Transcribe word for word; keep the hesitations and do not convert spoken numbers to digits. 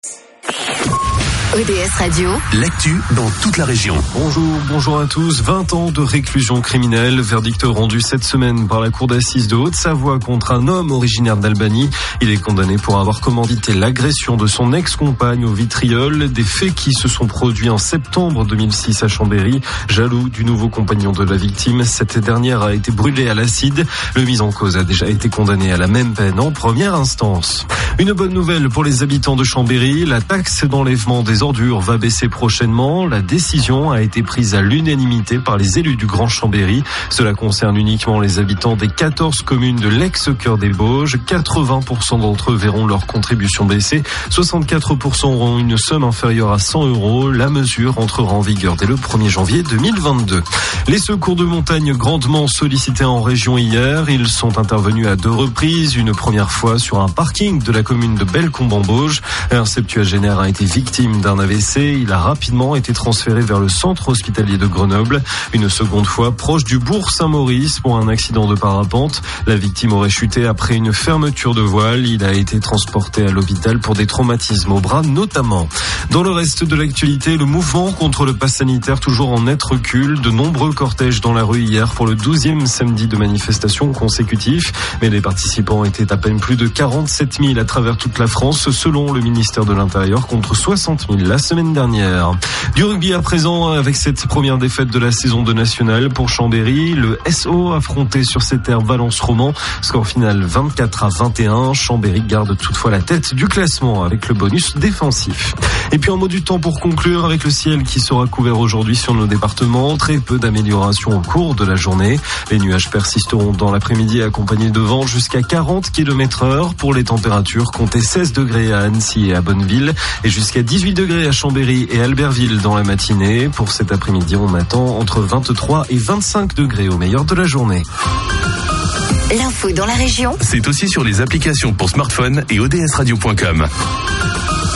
O D S Radio, l'actu dans toute la région. Bonjour, bonjour à tous. vingt ans de réclusion criminelle, verdict rendu cette semaine par la cour d'assises de Haute-Savoie contre un homme originaire d'Albanie. Il est condamné pour avoir commandité l'agression de son ex-compagne au vitriol, des faits qui se sont produits en septembre deux mille six à Chambéry. Jaloux du nouveau compagnon de la victime, cette dernière a été brûlée à l'acide. Le mis en cause a déjà été condamné à la même peine en première instance. Une bonne nouvelle pour les habitants de Chambéry, la taxe d'enlèvement des ordures va baisser prochainement. La décision a été prise à l'unanimité par les élus du Grand Chambéry. Cela concerne uniquement les habitants des quatorze communes de l'ex-Cœur des Bauges. quatre-vingts pour cent d'entre eux verront leur contribution baisser. soixante-quatre pour cent auront une somme inférieure à cent euros. La mesure entrera en vigueur dès le premier janvier deux mille vingt-deux. Les secours de montagne grandement sollicités en région hier. Ils sont intervenus à deux reprises. Une première fois sur un parking de la commune de Bellecombe-en-Bauge. Un septuagénaire a été victime d'un A V C. Il a rapidement été transféré vers le centre hospitalier de Grenoble. Une seconde fois proche du bourg Saint-Maurice pour un accident de parapente. La victime aurait chuté après une fermeture de voile. Il a été transporté à l'hôpital pour des traumatismes au bras notamment. Dans le reste de l'actualité, le mouvement contre le pass sanitaire toujours en net recul. De nombreux cortèges dans la rue hier pour le douzième samedi de manifestation consécutif. Mais les participants étaient à peine plus de quarante-sept mille à travers toute la France selon le ministère de l'Intérieur contre soixante mille la semaine dernière. Du rugby à présent avec cette première défaite de la saison de nationale pour Chambéry. Le S O affronté sur ses terres Valence-Roman. Score final vingt-quatre à vingt et un. Chambéry garde toutefois la tête du classement avec le bonus défensif. Et puis en mot du temps pour conclure avec le ciel qui sera couvert aujourd'hui sur nos départements. Très peu d'amélioration au cours de la journée. Les nuages persisteront dans l'après-midi accompagnés de vent jusqu'à quarante kilomètres heure. Pour les températures, comptez seize degrés à Annecy et à Bonneville et jusqu'à dix-huit degrés à Chambéry et Albertville dans la matinée. Pour cet après-midi, on attend entre vingt-trois et vingt-cinq degrés au meilleur de la journée. L'info dans la région, C'est aussi sur les applications pour smartphone et O D S radio point com.